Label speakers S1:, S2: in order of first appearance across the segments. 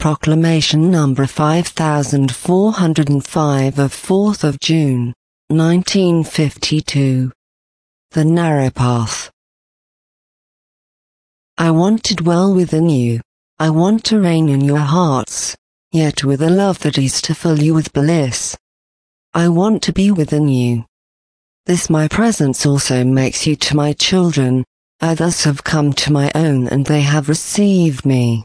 S1: Proclamation number 5405 of 4th of June, 1952. The Narrow Path. I want to dwell within you. I want to reign in your hearts, yet with a love that is to fill you with bliss. I want to be within you. This my presence also makes you to my children. Others have come to my own and they have received me.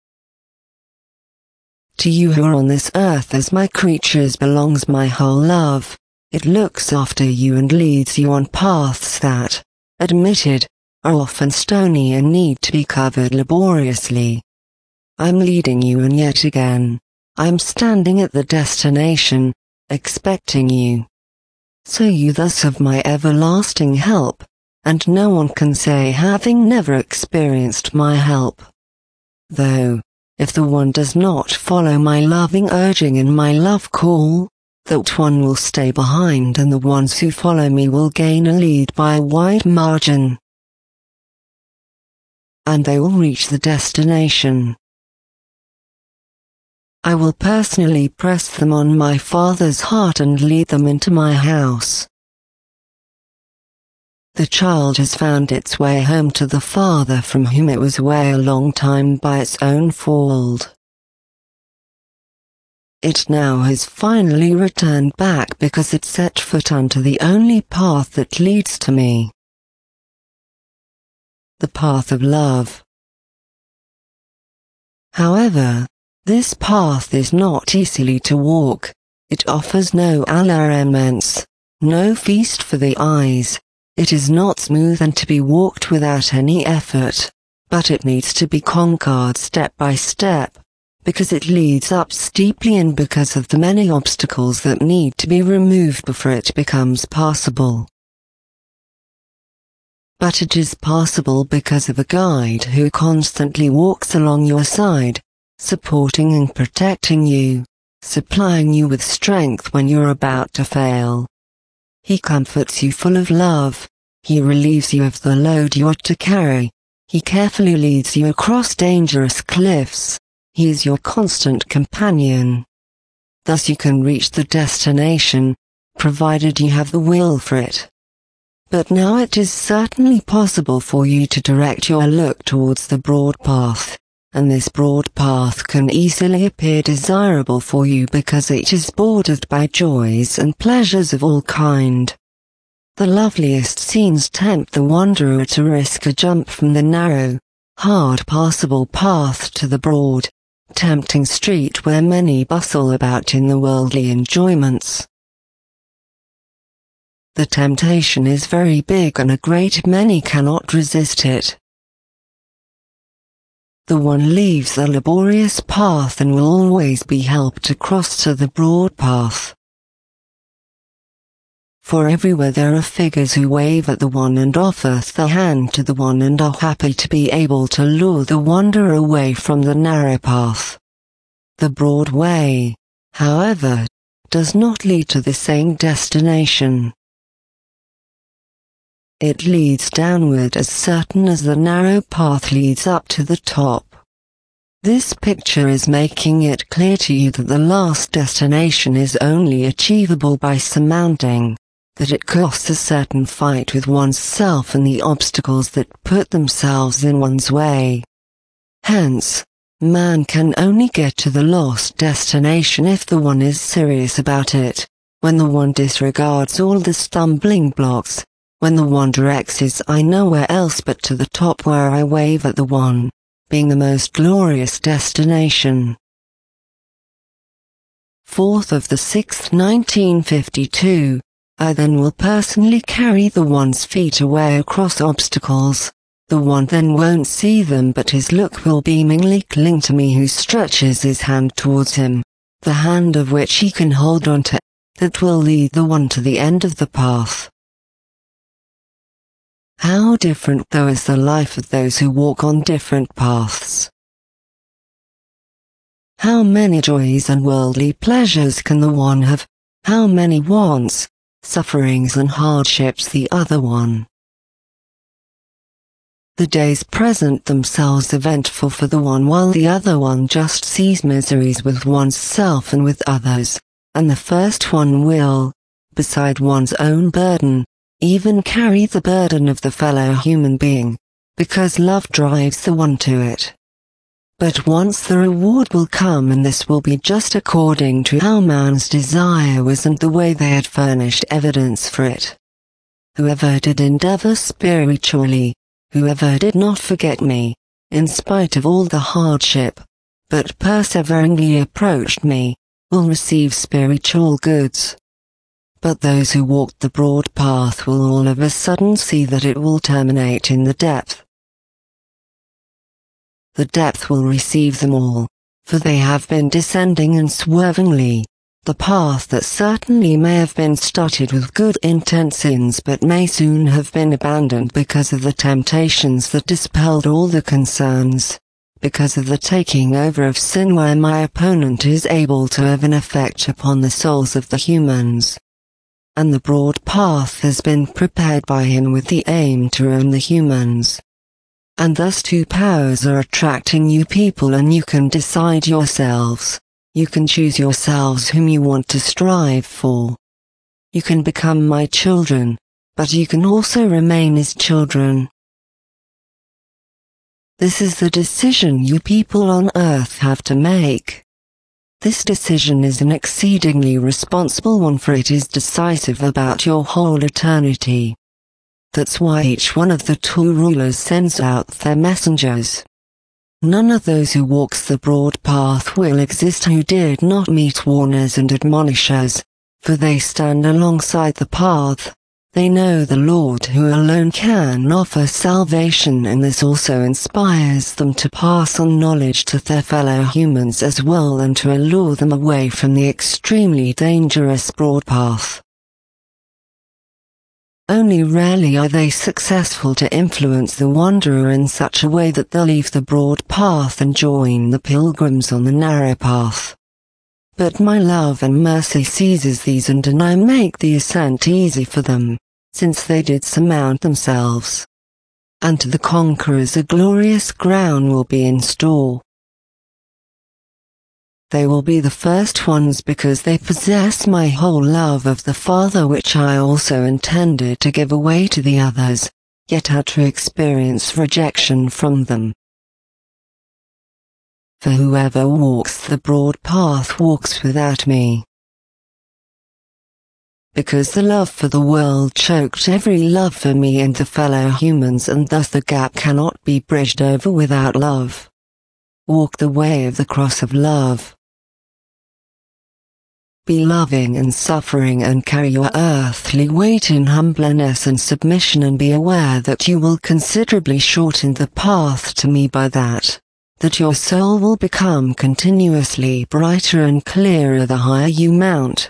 S1: To you who are on this earth as my creatures belongs my whole love. It looks after you and leads you on paths that, admitted, are often stony and need to be covered laboriously. I'm leading you, and yet again, I'm standing at the destination, expecting you. So you thus have my everlasting help, and no one can say having never experienced my help. Though, if the one does not follow my loving urging and my love call, that one will stay behind, and the ones who follow me will gain a lead by a wide margin. And they will reach the destination. I will personally press them on my Father's heart and lead them into my house. The child has found its way home to the Father from whom it was away a long time by its own fault. It now has finally returned back because it set foot onto the only path that leads to me. The path of love. However, this path is not easily to walk. It offers no allurements, no feast for the eyes. It is not smooth and to be walked without any effort, but it needs to be conquered step by step, because it leads up steeply and because of the many obstacles that need to be removed before it becomes passable. But it is passable because of a guide who constantly walks along your side, supporting and protecting you, supplying you with strength when you're about to fail. He comforts you full of love. He relieves you of the load you are to carry. He carefully leads you across dangerous cliffs. He is your constant companion. Thus you can reach the destination, provided you have the will for it. But now it is certainly possible for you to direct your look towards the broad path. And this broad path can easily appear desirable for you because it is bordered by joys and pleasures of all kind. The loveliest scenes tempt the wanderer to risk a jump from the narrow, hard passable path to the broad, tempting street where many bustle about in the worldly enjoyments. The temptation is very big and a great many cannot resist it. The one leaves the laborious path and will always be helped to cross to the broad path. For everywhere there are figures who wave at the one and offer the hand to the one and are happy to be able to lure the wanderer away from the narrow path. The broad way, however, does not lead to the same destination. It leads downward as certain as the narrow path leads up to the top. This picture is making it clear to you that the last destination is only achievable by surmounting, that it costs a certain fight with one's self and the obstacles that put themselves in one's way. Hence, man can only get to the lost destination if the one is serious about it, when the one disregards all the stumbling blocks, when the one directs his eye nowhere else but to the top where I wave at the one, being the most glorious destination. 4th of the 6th, 1952, I then will personally carry the one's feet away across obstacles. The one then won't see them but his look will beamingly cling to me who stretches his hand towards him, the hand of which he can hold on to, that will lead the one to the end of the path. How different though is the life of those who walk on different paths. How many joys and worldly pleasures can the one have, how many wants, sufferings and hardships the other one. The days present themselves eventful for the one while the other one just sees miseries with one's self and with others, and the first one will, beside one's own burden, even carry the burden of the fellow human being, because love drives the one to it. But once the reward will come, and this will be just according to how man's desire was and the way they had furnished evidence for it. Whoever did endeavor spiritually, whoever did not forget me, in spite of all the hardship, but perseveringly approached me, will receive spiritual goods. But those who walked the broad path will all of a sudden see that it will terminate in the depth. The depth will receive them all, for they have been descending unswervingly, the path that certainly may have been started with good intentions but may soon have been abandoned because of the temptations that dispelled all the concerns, because of the taking over of sin where my opponent is able to have an effect upon the souls of the humans. And the broad path has been prepared by him with the aim to ruin the humans. And thus two powers are attracting you people, and you can decide yourselves. You can choose yourselves whom you want to strive for. You can become my children, but you can also remain his children. This is the decision you people on earth have to make. This decision is an exceedingly responsible one, for it is decisive about your whole eternity. That's why each one of the two rulers sends out their messengers. None of those who walks the broad path will exist who did not meet warners and admonishers, for they stand alongside the path. They know the Lord who alone can offer salvation, and this also inspires them to pass on knowledge to their fellow humans as well, and to allure them away from the extremely dangerous broad path. Only rarely are they successful to influence the wanderer in such a way that they'll leave the broad path and join the pilgrims on the narrow path. But my love and mercy seizes these, and I make the ascent easy for them, since they did surmount themselves. And to the conquerors a glorious crown will be in store. They will be the first ones because they possess my whole love of the Father, which I also intended to give away to the others, yet had to experience rejection from them. For whoever walks the broad path walks without me. Because the love for the world choked every love for me and the fellow humans, and thus the gap cannot be bridged over without love. Walk the way of the cross of love. Be loving and suffering, and carry your earthly weight in humbleness and submission, and be aware that you will considerably shorten the path to me by that your soul will become continuously brighter and clearer the higher you mount.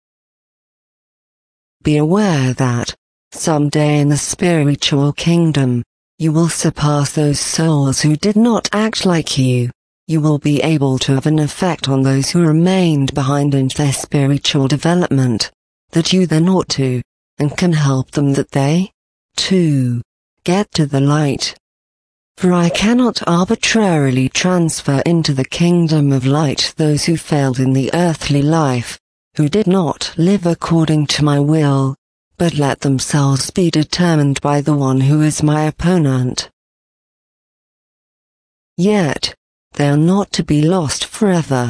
S1: Be aware that, someday in the spiritual kingdom, you will surpass those souls who did not act like you. You will be able to have an effect on those who remained behind in their spiritual development, that you then ought to, and can help them that they, too, get to the light. For I cannot arbitrarily transfer into the kingdom of light those who failed in the earthly life, who did not live according to my will, but let themselves be determined by the one who is my opponent. Yet, they are not to be lost forever.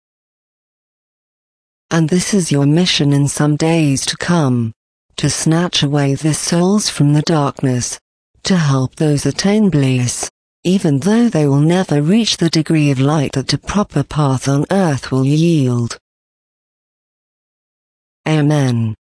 S1: And this is your mission in some days to come, to snatch away their souls from the darkness, to help those attain bliss, even though they will never reach the degree of light that a proper path on earth will yield. Amen.